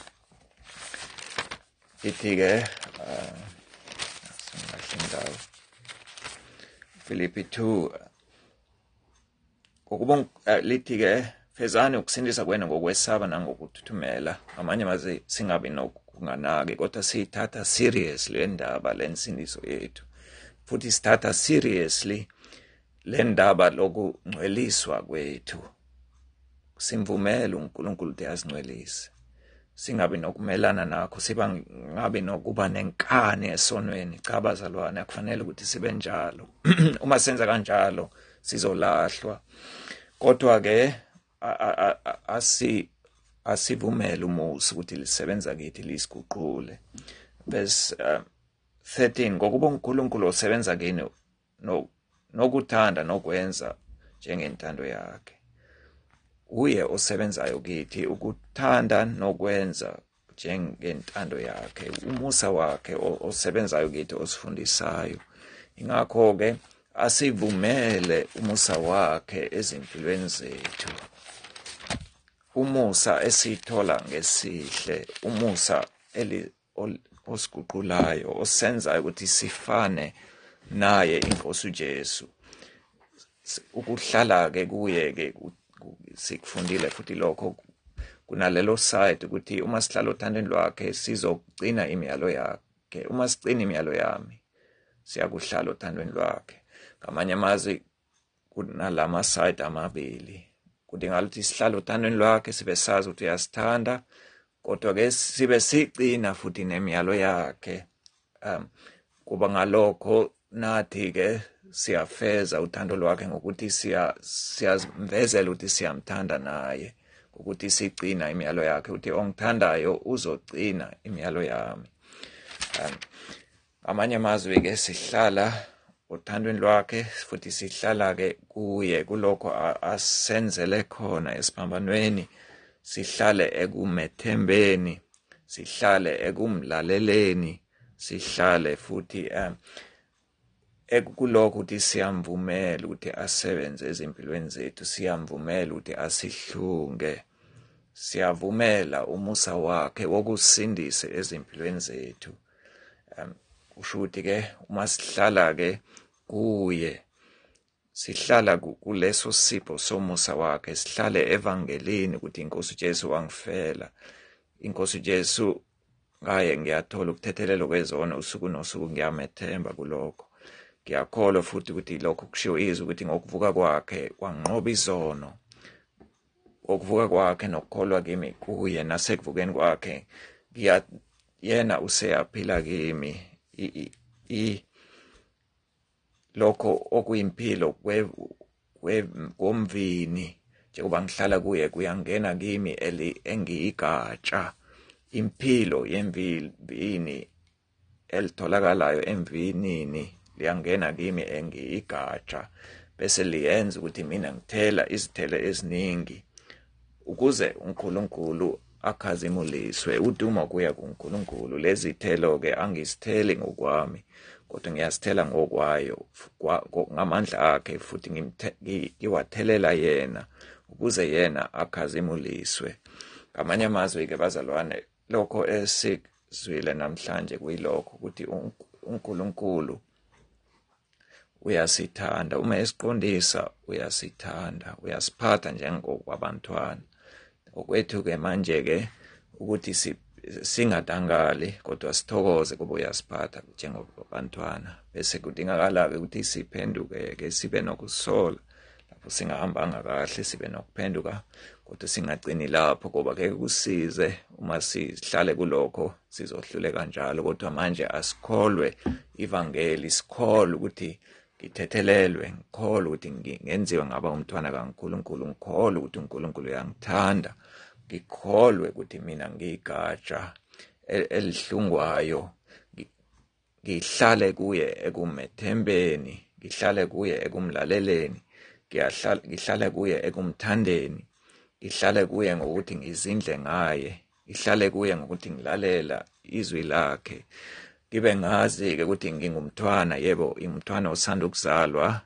Ithi-ke uh, singahle Filipi two ngokuba uh, lithi-ke fezani ukusindisa kwenu ngokwesaba nangokuthuthumela. Ngamanye amazwi singabi nokunganaki, kodwa siyithatha seriously le ndaba lensindiso yethu, futhi sithatha seriously le ndaba lokungcweliswa kwethu. Simvumela uNkulunkulu ukuthi asingcwelise. singabi nokumelana nakho, siba ngabi nokuba nenkani esonweni. Cha bazalwane, akufanele ukuthi sibe njalo. Uma senza kanjalo sizolahlwa. Kodwa ke asi asivumele umusa ukuthi lisebenza kithi lisiguqule. Verse uh, thirteen, ngokuba uNkulunkulu osebenza kini no nokuthanda nokwenza njengentando yakhe. Uye osebenzayo kithi ukuthanda nokwenza njengentando yakhe, umusa wakhe osebenzayo kithi osifundisayo. Ingakho ke asivumele umusa wakhe ezimpilweni zethu. Umusa esithola ngesihle, umusa eli osiguqulayo, osenzayo ukuthi sifane naye inkosi uJesu. Ukuhlala ke kuye ke sikufundile futhi lokho kunalelo side ukuthi uma sihlala othandweni lwakhe sizogcina imiyalo yakhe. Uma sigcina imiyalo yami siyakuhlala othandweni lwakhe. Ngamanye amazwi kunalama side amabili. Kudinga ukuthi sihlale othandweni lwakhe, sibe sazi ukuthi uyasithanda, kodwa ke sibe sigcina futhi nemiyalo yakhe. Um kuba ngalokho nathi ke siyafeza uthando lwakhe ngokuthi siya siyamvezela ukuthi siyamthanda naye, ukuthi sigcina imiyalo yakhe, uthi ongithandayo uzogcina imiyalo yami. Um amanye amazwi ke sihlala othandweni lwakhe futhi sihlala ke kuye kulokho asenzele khona esiphambanweni. Sihlale ekumethembeni, sihlale ekumlaleleni, sihlale futhi um ekulokho ukuthi siyamvumela ukuthi asebenze ezimpilweni zethu, siyamvumela ukuthi asihlunge, siyavumela umusa wakhe wokusindisa ezimpilweni zethu. Um kusho ukuthi ke uma sihlala ke kuye, sihlala kuleso sipho somusa wakhe, sihlale evangelini ukuthi inkosi uJesu wangifela. Inkosi uJesu ngaye ngiyathola ukuthethelelo kwezono usuku nosuku, ngiyamethemba kulokho. Ngiyakholwa futhi ukuthi lokho kushiwo izwi ukuthi ngokuvuka kwakhe wanqoba izono. Ngokuvuka kwakhe nokukholwa kimi kuye nasekuvukeni kwakhe yena useyaphila kimi. I, i lokho okuyimpilo kwemvini njengoba ngihlala kuye kuyangena kimi eli engiyigatsha. Impilo yemvini elitholakalayo emvinini liyangena kimi engiyigatsha, bese liyenza ukuthi mina ngithela izithelo eziningi ukuze uNkulunkulu akhazimuliswe. Uduma kuya kuNkulunkulu. Lezi thelo ke angisitheli ngokwami, kodwa ngiyasithela ngokwayo ngamandla akhe, futhi ngiwathelela yena ukuze yena akhazimuliswe. Ngamanye amazwi ke bazalwane, lokho esikuzwile namhlanje kuyilokho ukuthi uNkulunkulu uyasithanda. Uma esiqondisa uyasithanda, uyasiphatha njengokwabantwana. Okwethu ke manje ke ukuthi singadangali kodwa sithokoze kuba uyasiphatha njengobantwana. Bese kudingakala ke ukuthi siphenduke ke sibe nokusola lapho singahambanga kahle, sibe nokuphenduka kodwa singagcini lapho, ngoba ke kusize uma sihlale kulokho sizohluleka kanjalo. Kodwa manje asikholwe ivangeli, sikholwe ukuthi ngithethelelwe, ngikholwe ukuthi ngenziwe ngaba umntwana kaNkulunkulu, ngikholwe ukuthi uNkulunkulu uyangithanda, ngikholwe ukuthi mina ngiyigatsha elihlungwayo, ngihlale kuye ekumethembeni, ngihlale kuye ekumlaleleni, ngihlale kuye ekumthandeni, ngihlale kuye ngokuthi ngizindle ngaye, ngihlale kuye ngokuthi ngilalela izwi lakhe. Ngibe ngazi ke ukuthi ngingumntwana, yebo ingumntwana osanda ukuzalwa,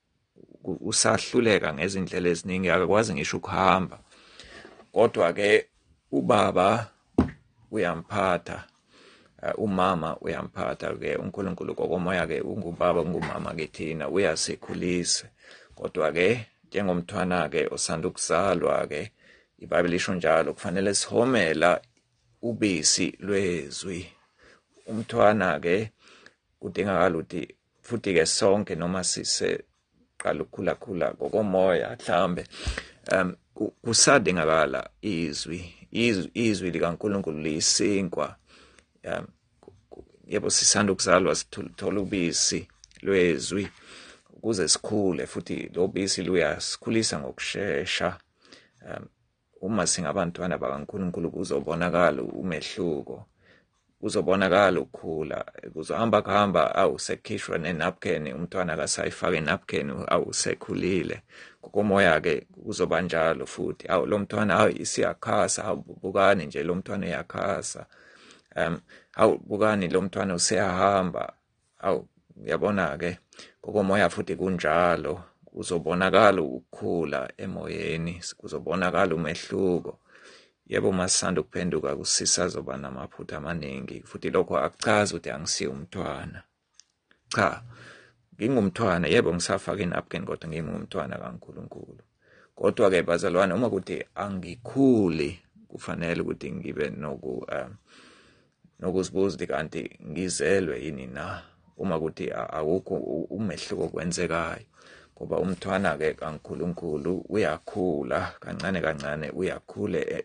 usahluleka ngezindlela eziningi, akakwazi ngisho ukuhamba, kodwa ke ubaba uyamphatha, umama uyamphatha ke. uNkulunkulu kokomoya ke ungubaba ungumama kithina, uyasikhulisa. Kodwa ke njengomntwana ke osanda ukuzalwa ke, iBhayibheli lisho njalo kufanele sihomela ubisi lwezwi. Umntwana ke kudingakala ukuthi futhi ke sonke noma sise qala ukukhulakhula ngokomoya mhlambe um kusadingakala izwi izwi izwi likaNkulunkulu liyisinkwa. um, yebo sisanda ukuzalwa sithola ubisi lwezwi ukuze sikhule, futhi lo bisi luyasikhulisa ngokushesha. um, uma singabantwana bakaNkulunkulu kuzobonakala umehluko, kuzobonakala ukukhula, kuzohamba kuhamba awu sekukhishwa nenapkeni, umntwana akasayifaka enapkeni, awu sekhulile. Ngokomoya-ke kuzoba njalo futhi, awu lo mntwana awu siyakhasa, awu bukani nje lo mntwana uyakhasa. um awu bukani lo mntwana useyahamba, awu uyabona-ke ngokomoya futhi kunjalo. Kuzobonakala ukukhula emoyeni, kuzobonakala umehluko. Yebo masisanda ukuphenduka kusisazoba namaphutha amaningi, futhi lokho akuchazi ukuthi angisiyo umntwana. Cha, ngingumntwana, yebo ngisafaka inapkeni kodwa ngingumntwana kaNkulunkulu. Kodwa-ke bazalwane, uma kuthi angikhuli kufanele ukuthi ngibe noku um nokuzibuza ukuthi kanti ngizelwe yini na, uma kuthi awukho umehluko kwenzekayo. Ngoba umntwana-ke kaNkulunkulu uyakhula kancane kancane, uyakhule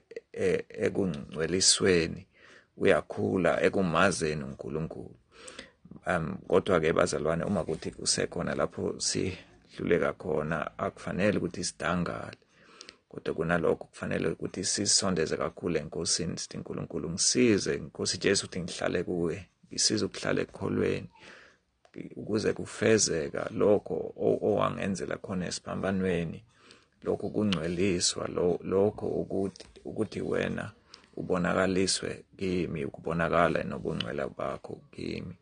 ekungcwelisweni, uyakhula ekumazeni uNkulunkulu. Um kodwa-ke bazalwane, uma kuthi kusekhona lapho sihluleka khona, akufanele ukuthi sidangale, kodwa kunalokho kufanele ukuthi sisondeze kakhulu enkosini, sithi uNkulunkulu ngisize, Nkosi Jesu uthi ngihlale kuwe, ngisize ukuhlala ekukholweni, ukuze kufezeka lokho owangenzela khona esiphambanweni, lokho kungcweliswa, lokho ukuthi ukuthi wena ubonakaliswe kimi, ukubonakala nobungcwela bakho kimi.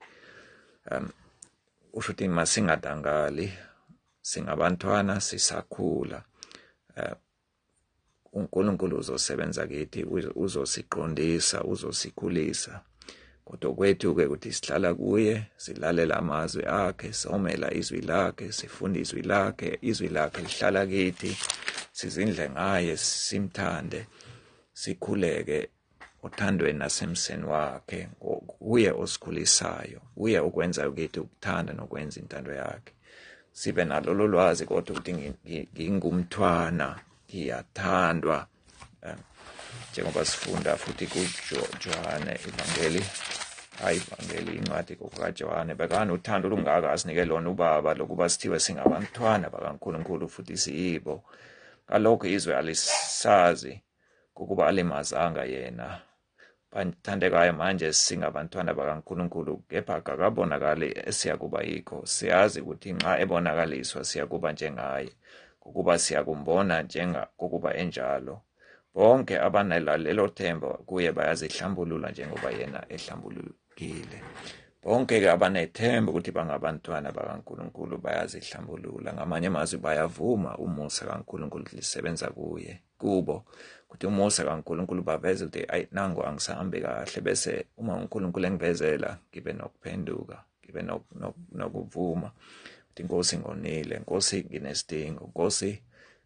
um usho ukuthi masingadangali, singabantwana sisakhula. um uNkulunkulu uzosebenza kithi, uzosiqondisa, uzosikhulisa. Kodwa kwethu-ke ukuthi sihlala kuye, silalela amazwi akhe, somela izwi lakhe, sifunda izwi lakhe, izwi lakhe lihlala kithi, sizindle ngaye, simthande, sikhuleke othandweni nasemseni wakhe. Uye osikhulisayo, uye okwenzayo kithi ukuthanda nokwenza intando yakhe. Sibe nalolo lwazi kodwa ukuthi ngingumntwana, ngiyathandwa. um njengoba sifunda futhi kuJohane ivangeli, hayi ivangeli, incwadi kaJohane, bekani uthando olungaka asinike lona uBaba lokuba sithiwe singabantwana bakaNkulunkulu futhi siyibo. Ngalokho izwe alisazi kukuba alimazanga yena. Bathandekayo, manje singabantwana bakaNkulunkulu, kepha akabonakali esiyakuba yikho. Siyazi ukuthi nxa ebonakaliswa siyakuba njengaye, kukuba siyakumbona njengokuba enjalo. Bonke abanalelo themba kuye bayazihlambulula njengoba yena ehlambulukile. Bonke-ke abanethemba ukuthi bangabantwana bakaNkulunkulu bayazihlambulula. Ngamanye amazwi bayavuma umusa kaNkulunkulu lisebenza kuye kubo, ukuthi umusa kaNkulunkulu baveze ukuthi ayi nangu angisahambi kahle, bese uma uNkulunkulu engivezela ngibe nokuphenduka, ngibe nokuvuma ukuthi Nkosi ngonile, Nkosi nginesidingo, Nkosi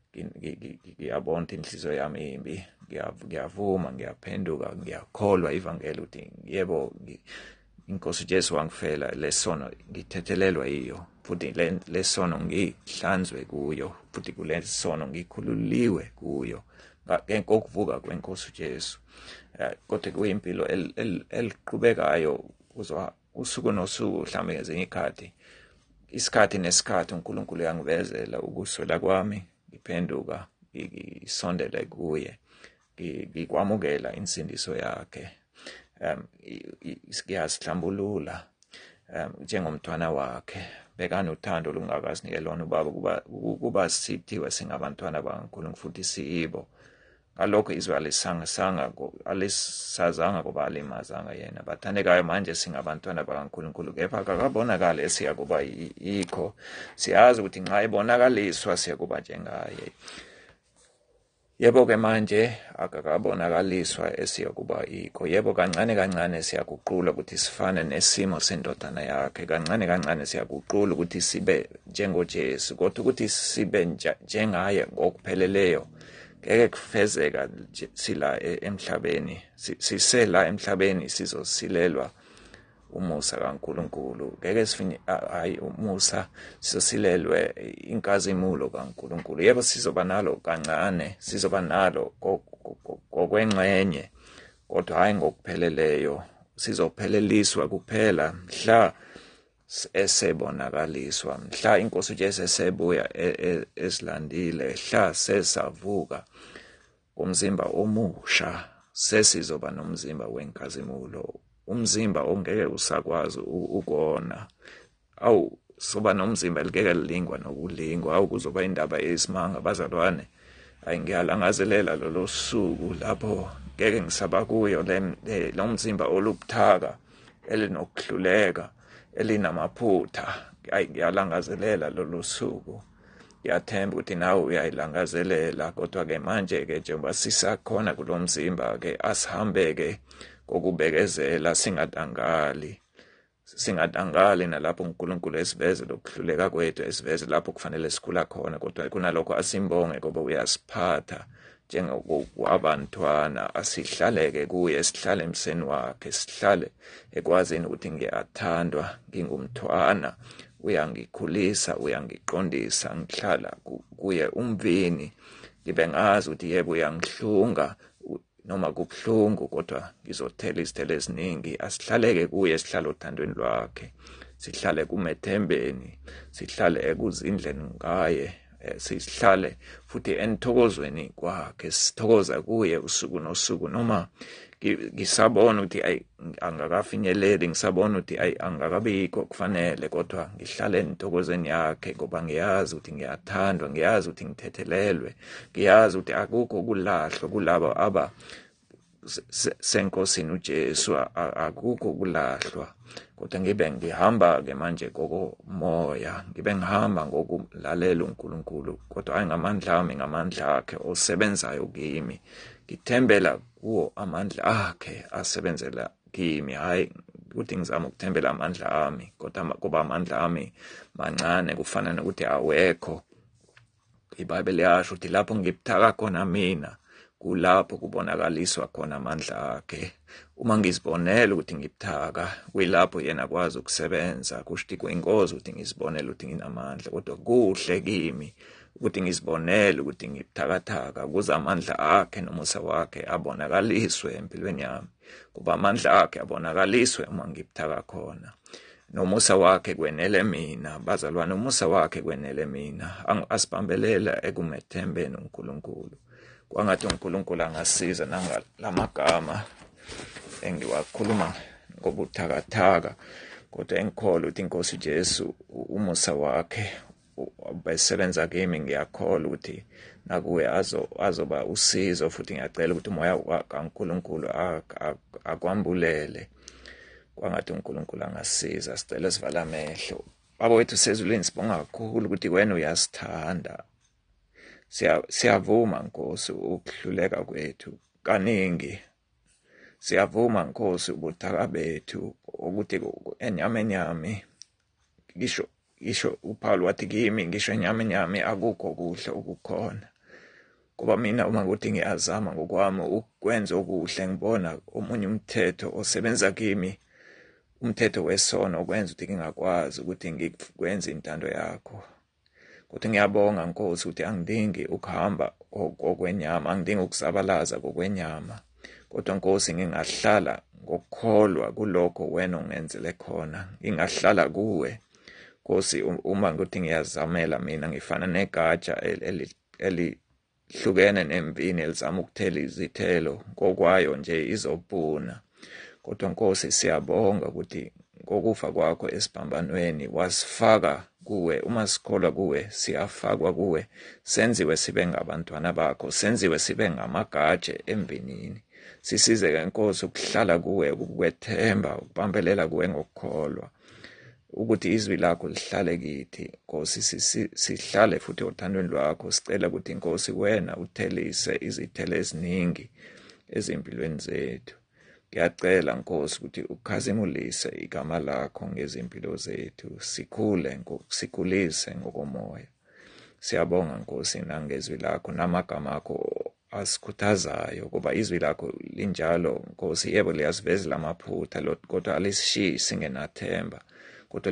ngiyabona inhliziyo yami imbi, ngiyavuma, ngiyaphenduka, ngiyakholwa ivangeli ukuthi yebo iNkosi Jesu wangifela lesono, ngithethelelwa iyo, futhi lesono ngihlanzwe kuyo, futhi kule sono ngikhululiwe kuyo ngokuvuka kweNkosi Jesu. Kodwa kuyimpilo eliqhubekayo usuku nosuku, mhlawumbe ngezinye ikhathi, isikhathi nesikhathi uNkulunkulu uyangivezela ukuswela kwami, ngiphenduka, ngisondele kuye, ngikwamukela insindiso yakhe. um ngiyasihlambulula um njengomntwana wakhe. Bekani uthando olungakasinike lona uBaba ukuba sithiwe singabantwana bakaNkulunkulu futhi siyibo. Ngalokho izwe alisangasanga, alisazanga kuba alimazanga yena. Bathandekayo, manje singabantwana bakaNkulunkulu, kepha akabonakali esiyakuba yikho. Siyazi ukuthi nxa ebonakaliswa siyakuba njengaye. Yebo-ke manje akakabonakaliswa esiyakuba yikho. Yebo kancane kancane siyaguqula ukuthi sifane nesimo sendodana yakhe. Kancane kancane siyaguqula ukuthi sibe njengoJesu, kodwa ukuthi sibe njengaye ngokupheleleyo ngeke kufezeka sila emhlabeni. Sisela emhlabeni sizosilelwa umusa kaNkulunkulu. Ngeke sifinye hayi umusa, sizosilelwe inkazimulo kaNkulunkulu. Yebo sizoba nalo kancane, sizoba nalo ngokwengxenye kodwa hayi ngokupheleleyo. Sizopheleliswa kuphela mhla esebonakaliswa, mhla inkosi uJesu esebuya esilandile, mhla sesavuka umzimba omusha, sesizoba nomzimba wenkazimulo, umzimba ongeke usakwazi ukona. Awu soba nomzimba elikeke lilingwa nokulingwa. Awu kuzoba indaba yesimanga bazalwane. Hayi ngiyalangazelela lolo suku lapho ngeke ngisaba kuyo le lo mzimba olubuthaka elinokuhluleka elinamaphutha. Hayi ngiyalangazelela lolo suku. Ngiyathemba ukuthi nawe uyayilangazelela, kodwa-ke manje-ke njengoba sisakhona kulo mzimba-ke asihambe-ke kokubekezela, singadangali singadangali nalapho uNkulunkulu esiveze lokuhluleka kwethu, esiveze lapho kufanele sikhula khona, kodwa kunalokho asimbonge ngoba uyasiphatha njengokubantwana. Asihlaleke kuye, sihlale emseni wakhe, sihlale ekwazini ukuthi ngiyathandwa, ngingumntwana, uyangikhulisa, uyangiqondisa, ngihlala kuye umvini, ngibe ngazi ukuthi yebo uyangihlunga noma kubuhlungu kodwa ngizothela izithelo eziningi. Asihlaleke kuye, sihlale othandweni lwakhe, sihlale kumethembeni, sihlale ekuzindleni ngaye, sihlale futhi enthokozweni kwakhe, sithokoza kuye usuku nosuku. Noma ngisabona ukuthi ayi angakafinyeleli, ngisabona ukuthi ayi angakabikho kufanele, kodwa ngihlale enthokozeni yakhe ngoba ngiyazi ukuthi ngiyathandwa, ngiyazi ukuthi ngithethelelwe, ngiyazi ukuthi akukho ukulahlwa kulabo aba senkosini uJesu, akukho ukulahlwa. Kodwa ngibe ngihamba-ke manje kokomoya, ngibe ngihamba ngokulalela uNkulunkulu, kodwa hayi ngamandla ami, ngamandla akhe osebenzayo kimi. Ngithembela kuwo amandla akhe asebenzela kimi, hayi ukuthi ngizama ukuthembela amandla ami, kodwa kuba amandla ami mancane kufana nokuthi awekho. iBhayibheli liyasho ukuthi lapho ngibuthaka khona mina kulapho kubonakaliswa khona amandla akhe. Uma ngizibonela ukuthi ngibuthaka, kuyilapho yena akwazi ukusebenza. Kusho ukuthi kuyingozi ukuthi ngizibonele ukuthi nginamandla, kodwa kuhle kimi ukuthi ngizibonele ukuthi ngibuthakathaka, kuze amandla akhe nomusa wakhe abonakaliswe empilweni yami. Kuba amandla akhe abonakaliswe uma ngibuthaka khona, nomusa wakhe kwenele mina. Bazalwane, umusa wakhe kwenele mina. Asibambelela ekumethembeni uNkulunkulu. Kwangathi uNkulunkulu angasiza nangalamagama engiwakhuluma ngobuthakathaka, kodwa engikholwa ukuthi inkosi uJesu umusa wakhe besebenza kimi. Ngiyakholwa ukuthi nakuwe azoba usizo, futhi ngiyacela ukuthi umoya kaNkulunkulu akwambulele. Kwangathi uNkulunkulu angasiza. Sicela sivala amehlo. Baba wethu sezulwini, sibonga kakhulu ukuthi wena uyasithanda. Siyavuma Nkosi ukuhluleka kwethu kaningi, siyavuma Nkosi ubuthaka bethu ukuthi enyameni yami, ngisho ngisho uPaul wathi kimi, ngisho enyameni yami akukho kuhle ukukhona. Kuba mina uma ukuthi ngiyazama ngokwami ukwenza okuhle, ngibona omunye umthetho osebenza kimi, umthetho wesono, okwenza ukuthi ngingakwazi ukuthi ngikwenze intando yakho. Kodwa ngiyabonga Nkosi ukuthi angidingi ukuhamba kokwenyama, angidingi ukusabalaza kokwenyama, kodwa Nkosi ngingahlala ngokukholwa kulokho wena ungenzele khona. Ngingahlala kuwe Nkosi, uma ukuthi ngiyazamela mina ngifana negatsha elihlukene nemvini elizama ukuthela izithelo, kokwayo nje izobhuna. Kodwa Nkosi siyabonga ukuthi ngokufa kwakho esibhambanweni wasifaka kuwe. Uma sikholwa kuwe, siyafakwa kuwe, senziwe sibe ngabantwana bakho, senziwe sibe ngamagatshe emvinini. Sisize-ke Nkosi ukuhlala kuwe, ukwethemba, ukubambelela kuwe ngokukholwa, ukuthi izwi lakho lihlale kithi Nkosi. Sihlale futhi othandweni lwakho. Sicela ukuthi Nkosi wena uthelise izithelo eziningi ezimpilweni zethu. Ngiyacela Nkosi ukuthi ukhazimulise igama lakho ngezimpilo zethu, sikhule sikhulise ngokomoya. Siyabonga Nkosi nangezwi lakho namagama akho asikhuthazayo, ngoba izwi lakho linjalo Nkosi. Yebo liyasivezela amaphutha, kodwa alisishiyi singenathemba, kodwa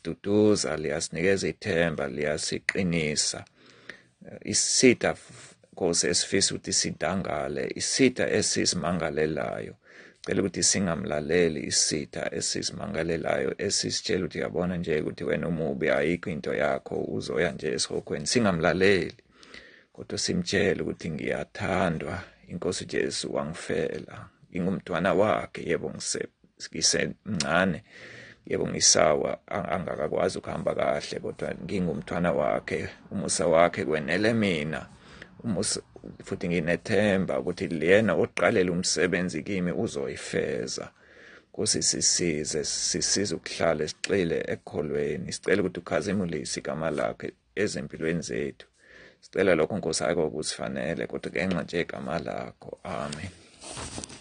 liyasiduduza, liyasinikeza ithemba, liyasiqinisa. Isitha Nkosi, esifisa ukuthi sidangale isitha esisimangalelayo. Cela ukuthi singamlaleli isitha esisimangalelayo esisitshela ukuthi yabona nje ukuthi wena umubi, ayikho into yakho, uzoya nje esihogweni. Singamlaleli, kodwa simtshele ukuthi ngiyathandwa, inkosi Jesu wangifela, ngingumntwana wakhe. Yebo ngisemncane, yebo ngisawa, angakakwazi ukuhamba kahle, kodwa ngingumntwana wakhe. Umusa wakhe kwenele mina, umusa futhi nginethemba ukuthi lena oqalela umsebenzi kimi uzoyifeza. Nkosi, sisize, sisize ukuhlala esixile ekholweni. Sicela ukuthi ukhazimulise igama lakhe ezimpilweni zethu. Sicela lokho Nkosi, ayikho kusifanele, kodwa ngenxa nje igama lakho. Amen.